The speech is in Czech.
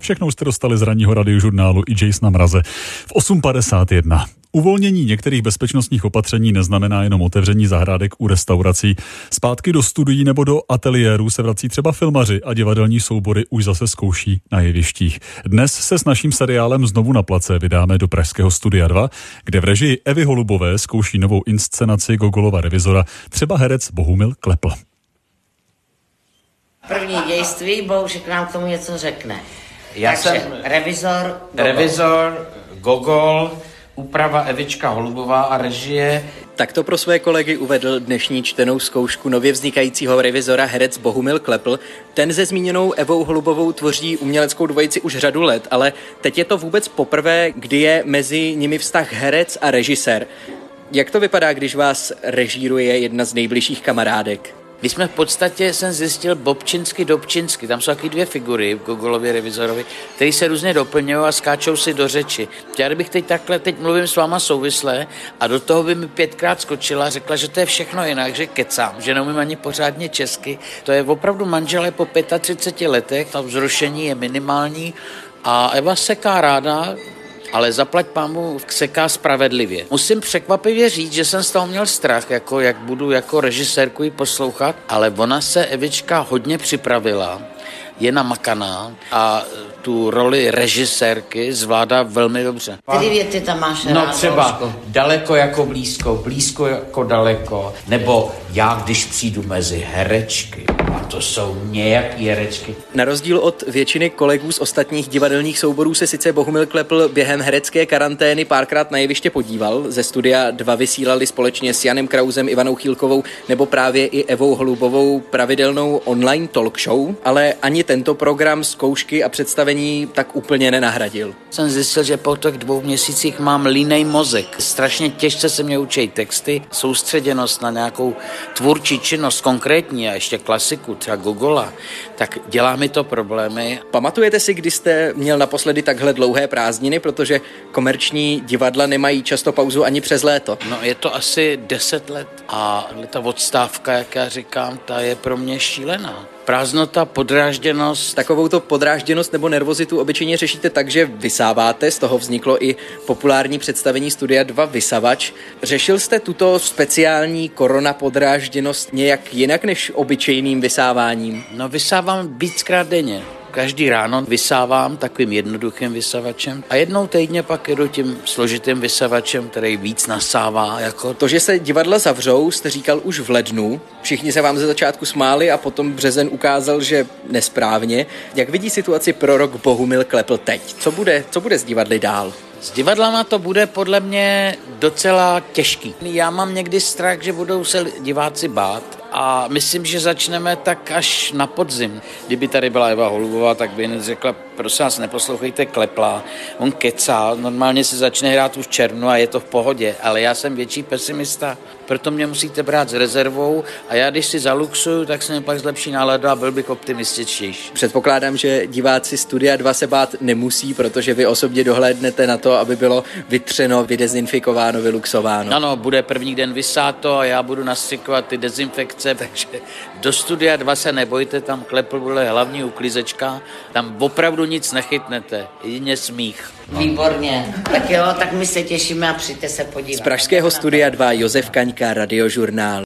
Všechno jste dostali z ranního radiožurnálu i Jasona Mraze v 8:51. Uvolnění některých bezpečnostních opatření neznamená jenom otevření zahrádek u restaurací. Zpátky do studií nebo do ateliérů se vrací třeba filmaři a divadelní soubory už zase zkouší na jevištích. Dnes se s naším seriálem Znovu na place vydáme do pražského Studia 2, kde v režii Evy Holubové zkouší novou inscenaci Gogolova Revizora třeba herec Bohumil Klepl. První dějství, Bohužek nám k tomu něco řekne. Já jsem Revizor, Gogol, úprava Evička Holubová a režie. Tak to pro své kolegy uvedl dnešní čtenou zkoušku nově vznikajícího revizora herec Bohumil Klepl. Ten se zmíněnou Evou Holubovou tvoří uměleckou dvojici už řadu let, ale teď je to vůbec poprvé, kdy je mezi nimi vztah herec a režisér. Jak to vypadá, když vás režíruje jedna z nejbližších kamarádek? My jsme v podstatě, jsem zjistil, Dobčinsky, tam jsou taky dvě figury v Gogolově Revizorovi, které se různě doplňují a skáčou si do řeči. Já kdybych teď mluvím s váma souvisle a do toho by mi 5krát skočila a řekla, že to je všechno jinak, že kecám, že neumím ani pořádně česky. To je opravdu manželé po 35 letech, to vzrušení je minimální a Eva seká ráda, ale zaplať pámu seká spravedlivě. Musím překvapivě říct, že jsem z toho měl strach, jak budu jako režisérku ji poslouchat, ale ona se, Evička, hodně připravila, je namakaná a tu roli režisérky zvládá velmi dobře. Který věty tam máš rád? No třeba daleko jako blízko, blízko jako daleko, nebo já když přijdu mezi herečky, a to jsou nějaký herečky. Na rozdíl od většiny kolegů z ostatních divadelních souborů se sice Bohumil Klepl během herecké karantény párkrát na jeviště podíval. Ze Studia 2 vysílali společně s Janem Krausem, Ivanou Chýlkovou nebo právě i Evou Holubovou pravidelnou online talk show, ale ani tento program zkoušky a představení tak úplně nenahradil. Jsem zjistil, že po těch 2 měsících mám línej mozek. Strašně těžce se mě učí texty, soustředěnost na nějakou tvůrčí činnost konkrétní a ještě klasiku, třeba Gogola, tak dělá mi to problémy. Pamatujete si, kdy jste měl naposledy takhle dlouhé prázdniny, protože komerční divadla nemají často pauzu ani přes léto? No je to asi 10 let a ta odstávka, jak já říkám, ta je pro mě šílená. Prázdnota, podrážděnost. Takovouto podrážděnost nebo nervozitu obyčejně řešíte tak, že vysáváte, z toho vzniklo i populární představení Studia 2 Vysavač. Řešil jste tuto speciální koronapodrážděnost nějak jinak než obyčejným vysáváním? No vysávám víckrát denně. Každý ráno vysávám takovým jednoduchým vysavačem a jednou týdně pak jedu tím složitým vysavačem, který víc nasává. To, že se divadla zavřou, jste říkal už v lednu. Všichni se vám ze začátku smáli a potom březen ukázal, že nesprávně. Jak vidí situaci prorok Bohumil Klepl teď? Co bude s divadly dál? S divadlama to bude podle mě docela těžký. Já mám někdy strach, že budou se diváci bát a myslím, že začneme tak až na podzim. Kdyby tady byla Eva Holubová, tak by hned řekla, prosím vás, neposlouchejte Klepla, on kecá, normálně se začne hrát už v červnu a je to v pohodě, ale já jsem větší pesimista, proto mě musíte brát s rezervou a já když si zaluxuju, tak se mi pak zlepší náladu a byl bych optimističtější. Předpokládám, že diváci Studia 2 se bát nemusí, protože vy osobně dohlédnete na to, aby bylo vytřeno, vydezinfikováno, vyluxováno. Ano, bude první den vysáto a já budu nastřikovat ty dezinfekce, takže do Studia 2 se nebojte, tam Klepl bude hlavní uklízečka, tam opravdu nic nechytnete, jedině smích. Výborně. Tak jo, tak my se těšíme a přijďte se podívat. Z pražského Studia 2 Josef Kaňka, Radiožurnál.